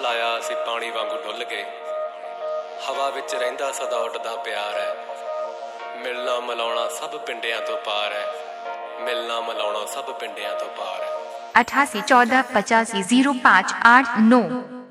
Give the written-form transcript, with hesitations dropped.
ਲਾਇਆ ਅਸੀਂ ਪਾਣੀ ਵਾਂਗੂ ਡੁੱਲ ਗਏ। ਹਵਾ ਵਿੱਚ ਰਹਿੰਦਾ ਸਦਾ ਉੱਡਦਾ ਪਿਆਰ ਹੈ। ਮਿਲਣਾ ਮਿਲਾਉਣਾ ਸਭ ਪਿੰਡਿਆਂ ਤੋਂ ਪਾਰ ਹੈ। ਮਿਲਣਾ ਮਿਲਾਉਣਾ ਸਭ ਪਿੰਡਿਆਂ ਤੋਂ ਪਾਰ ਹੈ। 88 14 85 05 8 9